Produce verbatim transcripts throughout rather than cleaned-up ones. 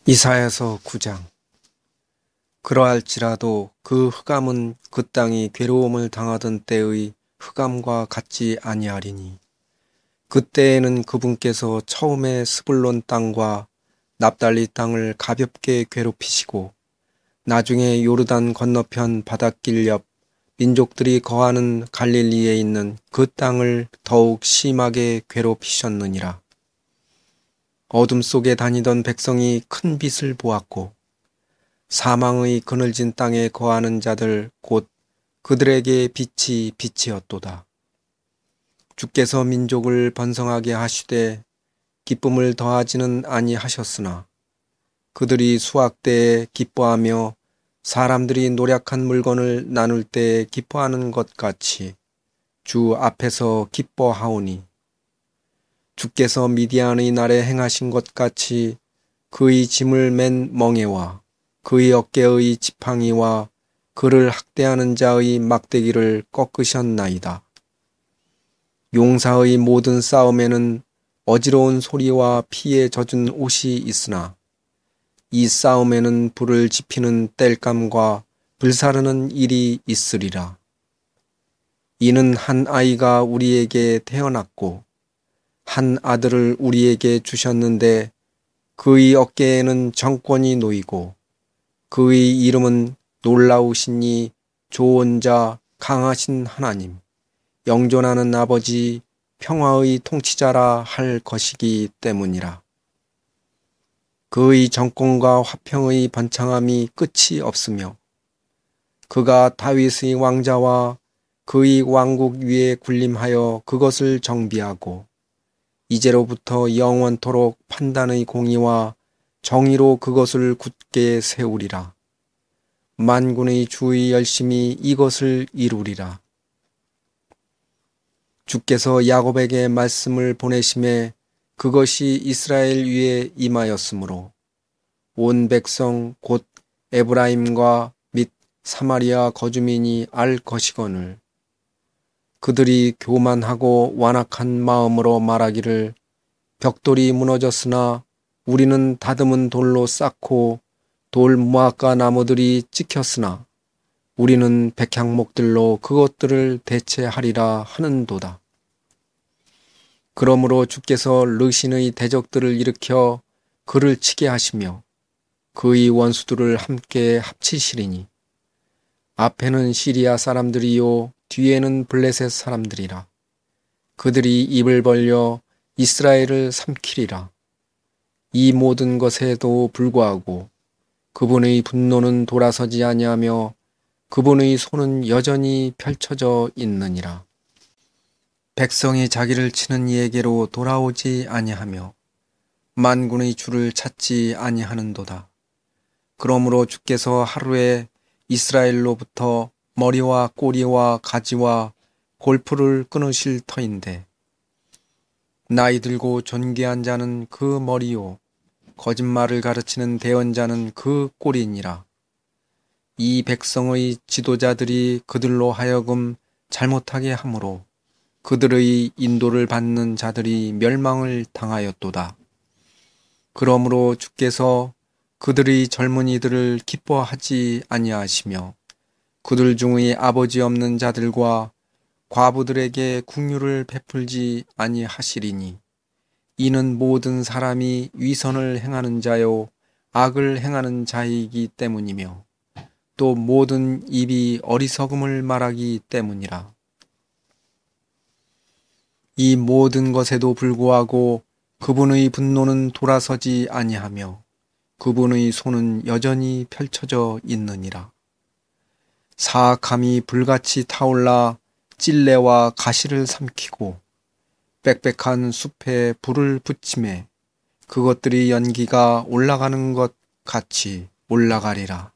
이사야서 구 장. 그러할지라도 그 흑암은 그 땅이 괴로움을 당하던 때의 흑암과 같지 아니하리니 그때에는 그분께서 처음에 스불론 땅과 납달리 땅을 가볍게 괴롭히시고 나중에 요르단 건너편 바닷길 옆 민족들이 거하는 갈릴리에 있는 그 땅을 더욱 심하게 괴롭히셨느니라. 어둠 속에 다니던 백성이 큰 빛을 보았고 사망의 그늘진 땅에 거하는 자들 곧 그들에게 빛이 빛이었도다. 주께서 민족을 번성하게 하시되 기쁨을 더하지는 아니하셨으나 그들이 수확 때에 기뻐하며 사람들이 노력한 물건을 나눌 때에 기뻐하는 것 같이 주 앞에서 기뻐하오니 주께서 미디안의 날에 행하신 것 같이 그의 짐을 맨 멍에와 그의 어깨의 지팡이와 그를 학대하는 자의 막대기를 꺾으셨나이다. 용사의 모든 싸움에는 어지러운 소리와 피에 젖은 옷이 있으나 이 싸움에는 불을 지피는 땔감과 불사르는 일이 있으리라. 이는 한 아이가 우리에게 태어났고 한 아들을 우리에게 주셨는데 그의 어깨에는 정권이 놓이고 그의 이름은 놀라우시니 좋은 자, 강하신 하나님, 영존하는 아버지, 평화의 통치자라 할 것이기 때문이라. 그의 정권과 화평의 번창함이 끝이 없으며 그가 다윗의 왕자와 그의 왕국 위에 군림하여 그것을 정비하고 이제로부터 영원토록 판단의 공의와 정의로 그것을 굳게 세우리라. 만군의 주의 열심히 이것을 이루리라. 주께서 야곱에게 말씀을 보내심에 그것이 이스라엘 위에 임하였으므로 온 백성 곧 에브라임과 및 사마리아 거주민이 알 것이거늘 그들이 교만하고 완악한 마음으로 말하기를 벽돌이 무너졌으나 우리는 다듬은 돌로 쌓고 돌 무화과 나무들이 찍혔으나 우리는 백향목들로 그것들을 대체하리라 하는도다. 그러므로 주께서 르신의 대적들을 일으켜 그를 치게 하시며 그의 원수들을 함께 합치시리니 앞에는 시리아 사람들이요 뒤에는 블레셋 사람들이라. 그들이 입을 벌려 이스라엘을 삼키리라. 이 모든 것에도 불구하고 그분의 분노는 돌아서지 아니하며 그분의 손은 여전히 펼쳐져 있느니라. 백성이 자기를 치는 이에게로 돌아오지 아니하며 만군의 주를 찾지 아니하는도다. 그러므로 주께서 하루에 이스라엘로부터 머리와 꼬리와 가지와 골프를 끊으실 터인데 나이 들고 존귀한 자는 그 머리요 거짓말을 가르치는 대언자는 그 꼬리니라. 이 백성의 지도자들이 그들로 하여금 잘못하게 하므로 그들의 인도를 받는 자들이 멸망을 당하였도다. 그러므로 주께서 그들의 젊은이들을 기뻐하지 아니하시며 그들 중의 아버지 없는 자들과 과부들에게 긍휼을 베풀지 아니하시리니 이는 모든 사람이 위선을 행하는 자요 악을 행하는 자이기 때문이며 또 모든 입이 어리석음을 말하기 때문이라. 이 모든 것에도 불구하고 그분의 분노는 돌아서지 아니하며 그분의 손은 여전히 펼쳐져 있느니라. 사악함이 불같이 타올라 찔레와 가시를 삼키고 빽빽한 숲에 불을 붙임에 그것들이 연기가 올라가는 것 같이 올라가리라.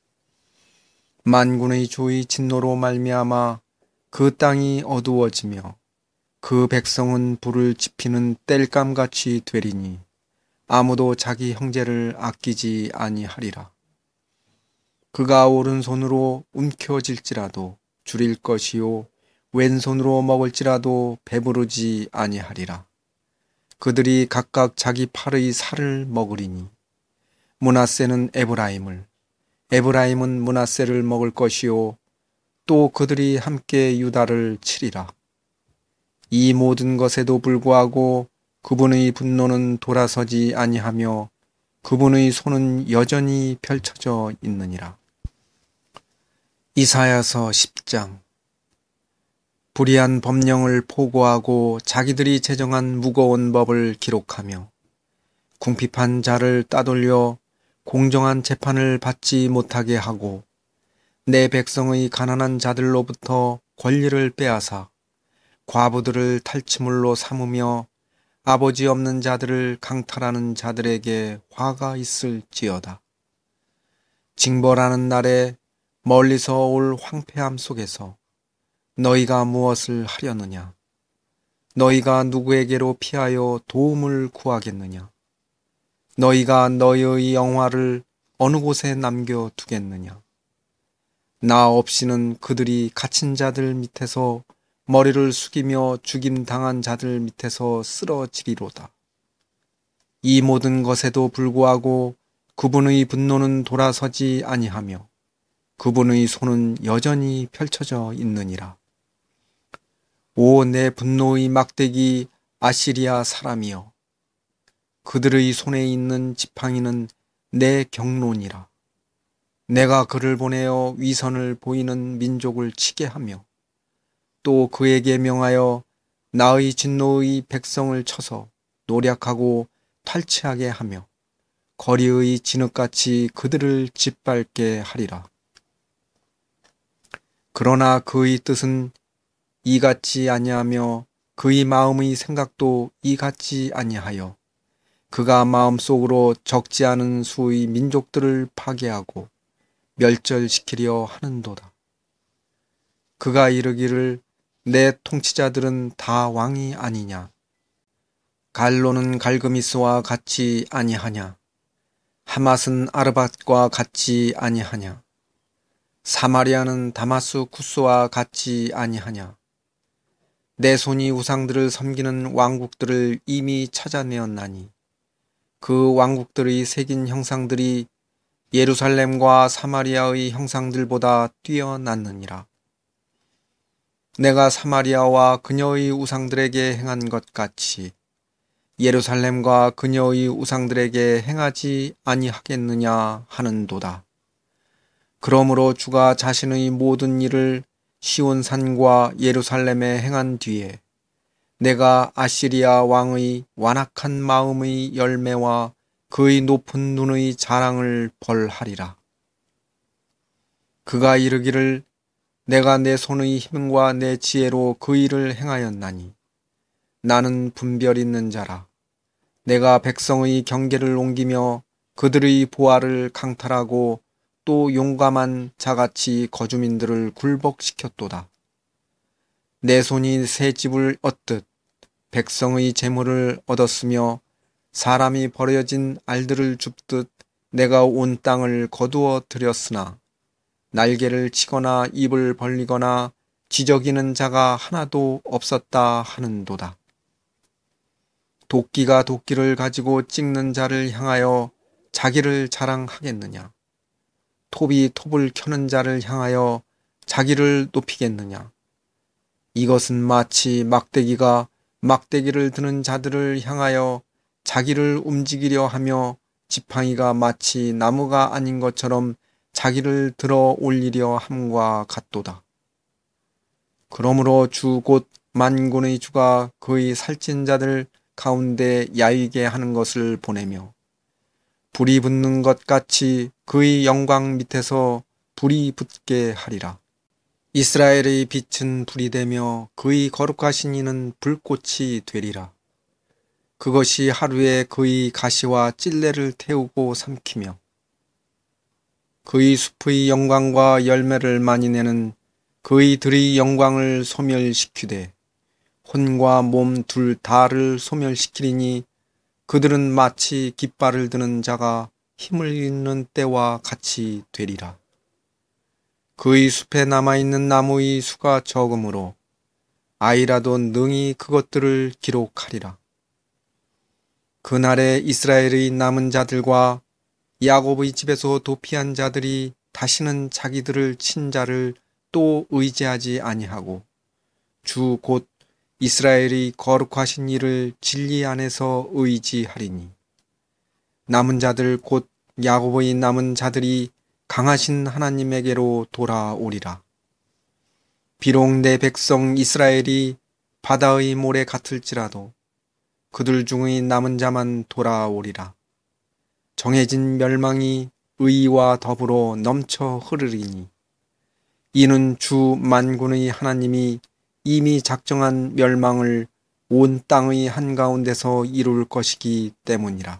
만군의 주의 진노로 말미암아 그 땅이 어두워지며 그 백성은 불을 지피는 땔감같이 되리니 아무도 자기 형제를 아끼지 아니하리라. 그가 오른손으로 움켜질지라도 줄일 것이요 왼손으로 먹을지라도 배부르지 아니하리라. 그들이 각각 자기 팔의 살을 먹으리니 므낫세는 에브라임을, 에브라임은 므낫세를 먹을 것이요 또 그들이 함께 유다를 치리라. 이 모든 것에도 불구하고 그분의 분노는 돌아서지 아니하며 그분의 손은 여전히 펼쳐져 있느니라. 이사야서 십 장. 불의한 법령을 포고하고 자기들이 제정한 무거운 법을 기록하며 궁핍한 자를 따돌려 공정한 재판을 받지 못하게 하고 내 백성의 가난한 자들로부터 권리를 빼앗아 과부들을 탈취물로 삼으며 아버지 없는 자들을 강탈하는 자들에게 화가 있을지어다. 징벌하는 날에 멀리서 올 황폐함 속에서 너희가 무엇을 하려느냐? 너희가 누구에게로 피하여 도움을 구하겠느냐? 너희가 너희의 영화를 어느 곳에 남겨두겠느냐? 나 없이는 그들이 갇힌 자들 밑에서 머리를 숙이며 죽임당한 자들 밑에서 쓰러지리로다. 이 모든 것에도 불구하고 그분의 분노는 돌아서지 아니하며 그분의 손은 여전히 펼쳐져 있느니라. 오, 내 분노의 막대기 아시리아 사람이여, 그들의 손에 있는 지팡이는 내 경론이라. 내가 그를 보내어 위선을 보이는 민족을 치게 하며 또 그에게 명하여 나의 진노의 백성을 쳐서 노략하고 탈취하게 하며 거리의 진흙같이 그들을 짓밟게 하리라. 그러나 그의 뜻은 이같지 아니하며 그의 마음의 생각도 이같지 아니하여 그가 마음속으로 적지 않은 수의 민족들을 파괴하고 멸절시키려 하는도다. 그가 이르기를 내 통치자들은 다 왕이 아니냐? 갈로는 갈그미스와 같이 아니하냐? 하맛은 아르밧과 같이 아니하냐? 사마리아는 다마스 쿠스와 같이 아니하냐? 내 손이 우상들을 섬기는 왕국들을 이미 찾아내었나니 그 왕국들의 새긴 형상들이 예루살렘과 사마리아의 형상들보다 뛰어났느니라. 내가 사마리아와 그녀의 우상들에게 행한 것 같이 예루살렘과 그녀의 우상들에게 행하지 아니하겠느냐 하는도다. 그러므로 주가 자신의 모든 일을 시온산과 예루살렘에 행한 뒤에 내가 아시리아 왕의 완악한 마음의 열매와 그의 높은 눈의 자랑을 벌하리라. 그가 이르기를 내가 내 손의 힘과 내 지혜로 그 일을 행하였나니 나는 분별 있는 자라. 내가 백성의 경계를 옮기며 그들의 보화를 강탈하고 또 용감한 자같이 거주민들을 굴복시켰도다. 내 손이 새 집을 얻듯 백성의 재물을 얻었으며 사람이 버려진 알들을 줍듯 내가 온 땅을 거두어 들였으나 날개를 치거나 입을 벌리거나 지저귀는 자가 하나도 없었다 하는도다. 도끼가 도끼를 가지고 찍는 자를 향하여 자기를 자랑하겠느냐? 톱이 톱을 켜는 자를 향하여 자기를 높이겠느냐? 이것은 마치 막대기가 막대기를 드는 자들을 향하여 자기를 움직이려 하며 지팡이가 마치 나무가 아닌 것처럼 자기를 들어 올리려 함과 같도다. 그러므로 주 곧 만군의 주가 그의 살찐 자들 가운데 야위게 하는 것을 보내며 불이 붙는 것 같이 그의 영광 밑에서 불이 붙게 하리라. 이스라엘의 빛은 불이 되며 그의 거룩하신 이는 불꽃이 되리라. 그것이 하루에 그의 가시와 찔레를 태우고 삼키며 그의 숲의 영광과 열매를 많이 내는 그의 들의 영광을 소멸시키되 혼과 몸 둘 다를 소멸시키리니 그들은 마치 깃발을 드는 자가 힘을 잃는 때와 같이 되리라. 그의 숲에 남아있는 나무의 수가 적으므로 아이라도 능히 그것들을 기록하리라. 그날에 이스라엘의 남은 자들과 야곱의 집에서 도피한 자들이 다시는 자기들을 친 자를 또 의지하지 아니하고 주 곧 이스라엘이 거룩하신 이를 진리 안에서 의지하리니 남은 자들 곧 야곱의 남은 자들이 강하신 하나님에게로 돌아오리라. 비록 내 백성 이스라엘이 바다의 모래 같을지라도 그들 중의 남은 자만 돌아오리라. 정해진 멸망이 의와 더불어 넘쳐 흐르리니 이는 주 만군의 하나님이 이미 작정한 멸망을 온 땅의 한가운데서 이룰 것이기 때문이라.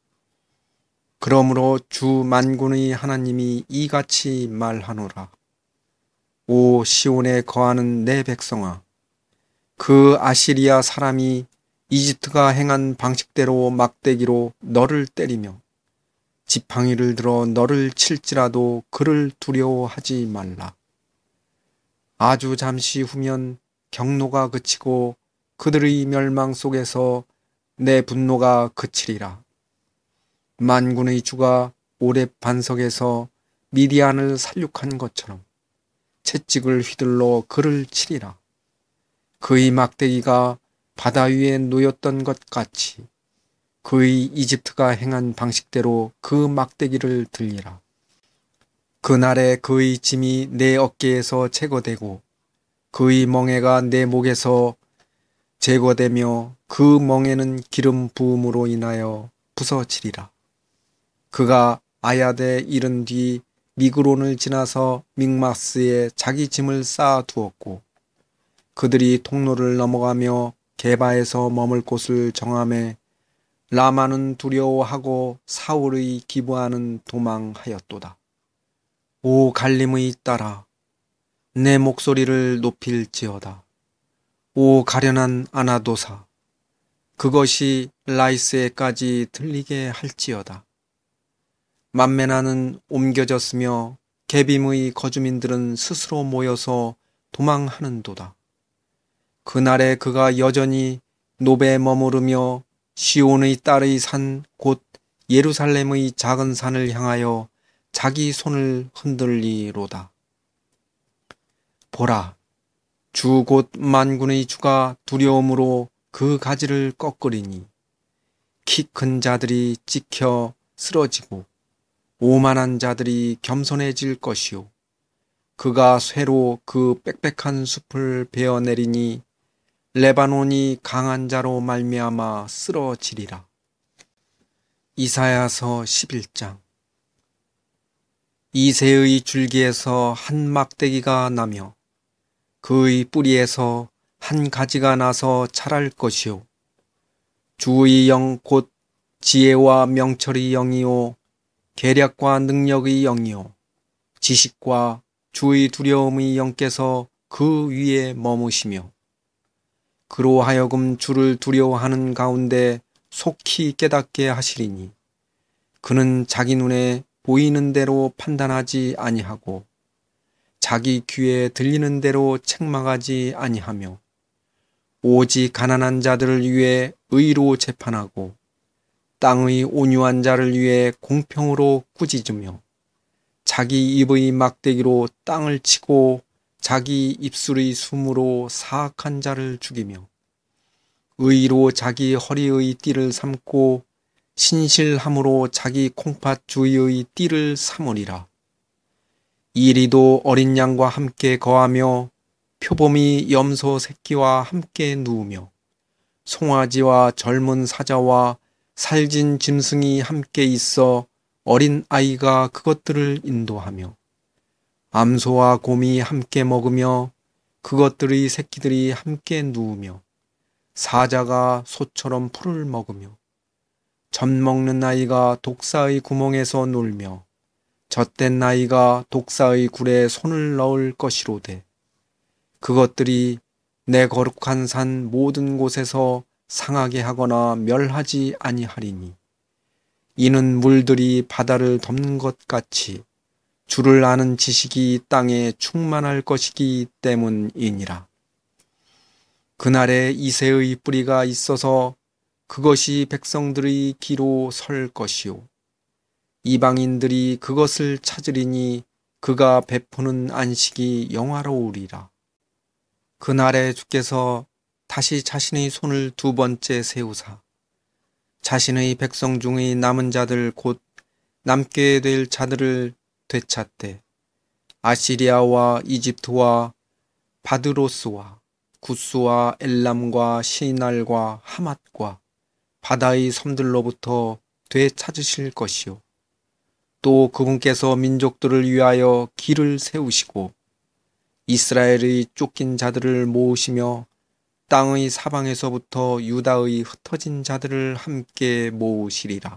그러므로 주 만군의 하나님이 이같이 말하노라. 오 시온에 거하는 내 백성아, 그 아시리아 사람이 이집트가 행한 방식대로 막대기로 너를 때리며 지팡이를 들어 너를 칠지라도 그를 두려워하지 말라. 아주 잠시 후면 경노가 그치고 그들의 멸망 속에서 내 분노가 그치리라. 만군의 주가 오렙 반석에서 미디안을 살육한 것처럼 채찍을 휘둘러 그를 치리라. 그의 막대기가 바다 위에 놓였던 것 같이 그의 이집트가 행한 방식대로 그 막대기를 들리라. 그날에 그의 짐이 내 어깨에서 제거되고 그의 멍에가 내 목에서 제거되며 그 멍에는 기름 부음으로 인하여 부서지리라. 그가 아야데 이른 뒤 미그론을 지나서 믹마스에 자기 짐을 쌓아 두었고 그들이 통로를 넘어가며 게바에서 머물 곳을 정하매 라마는 두려워하고 사울의 기브아는 도망하였도다. 오 갈림의 딸아, 내 목소리를 높일지어다. 오 가련한 아나도사, 그것이 라이스에까지 들리게 할지어다. 만메나는 옮겨졌으며 게빔의 거주민들은 스스로 모여서 도망하는도다. 그날에 그가 여전히 노베에 머무르며 시온의 딸의 산 곧 예루살렘의 작은 산을 향하여 자기 손을 흔들리로다. 보라, 주 곧 만군의 주가 두려움으로 그 가지를 꺾으리니 키 큰 자들이 찍혀 쓰러지고 오만한 자들이 겸손해질 것이요 그가 쇠로 그 빽빽한 숲을 베어내리니 레바논이 강한 자로 말미암아 쓰러지리라. 이사야서 십일 장. 이새의 줄기에서 한 막대기가 나며 그의 뿌리에서 한 가지가 나서 자랄 것이요 주의 영 곧 지혜와 명철의 영이요 계략과 능력의 영이요 지식과 주의 두려움의 영께서 그 위에 머무시며 그로 하여금 주를 두려워하는 가운데 속히 깨닫게 하시리니 그는 자기 눈에 보이는 대로 판단하지 아니하고 자기 귀에 들리는 대로 책망하지 아니하며 오직 가난한 자들을 위해 의로 재판하고 땅의 온유한 자를 위해 공평으로 꾸짖으며 자기 입의 막대기로 땅을 치고 자기 입술의 숨으로 사악한 자를 죽이며 의로 자기 허리의 띠를 삼고 신실함으로 자기 콩팥 주위의 띠를 삼으리라. 이리도 어린 양과 함께 거하며 표범이 염소 새끼와 함께 누우며 송아지와 젊은 사자와 살진 짐승이 함께 있어 어린 아이가 그것들을 인도하며 암소와 곰이 함께 먹으며 그것들의 새끼들이 함께 누우며 사자가 소처럼 풀을 먹으며 젖 먹는 아이가 독사의 구멍에서 놀며 젖된 아이가 독사의 굴에 손을 넣을 것이로되 그것들이 내 거룩한 산 모든 곳에서 상하게 하거나 멸하지 아니하리니 이는 물들이 바다를 덮는 것 같이 주를 아는 지식이 땅에 충만할 것이기 때문이니라. 그날에 이새의 뿌리가 있어서 그것이 백성들의 기로 설 것이요 이방인들이 그것을 찾으리니 그가 베푸는 안식이 영화로우리라. 그날에 주께서 다시 자신의 손을 두 번째 세우사 자신의 백성 중의 남은 자들 곧 남게 될 자들을 되찾되 아시리아와 이집트와 바드로스와 구스와 엘람과 시날과 하맛과 바다의 섬들로부터 되찾으실 것이요. 또 그분께서 민족들을 위하여 길을 세우시고 이스라엘의 쫓긴 자들을 모으시며 땅의 사방에서부터 유다의 흩어진 자들을 함께 모으시리라.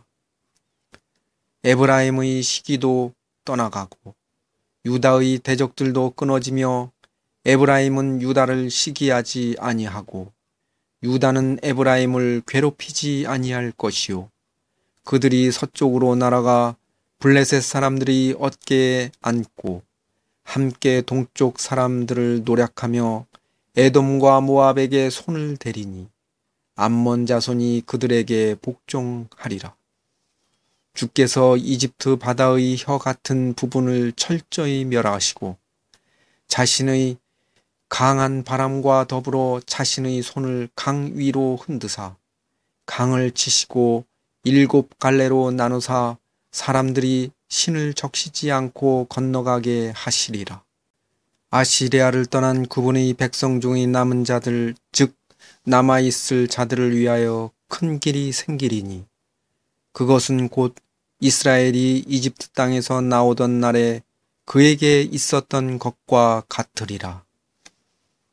에브라임의 시기도 떠나가고 유다의 대적들도 끊어지며 에브라임은 유다를 시기하지 아니하고 유다는 에브라임을 괴롭히지 아니할 것이요. 그들이 서쪽으로 날아가 블레셋 사람들이 어깨에 안고 함께 동쪽 사람들을 노략하며 에돔과 모압에게 손을 대리니 암몬 자손이 그들에게 복종하리라. 주께서 이집트 바다의 혀 같은 부분을 철저히 멸하시고 자신의 강한 바람과 더불어 자신의 손을 강 위로 흔드사 강을 치시고 일곱 갈래로 나누사 사람들이 신을 적시지 않고 건너가게 하시리라. 아시리아를 떠난 그분의 백성 중의 남은 자들 즉 남아있을 자들을 위하여 큰 길이 생기리니 그것은 곧 이스라엘이 이집트 땅에서 나오던 날에 그에게 있었던 것과 같으리라.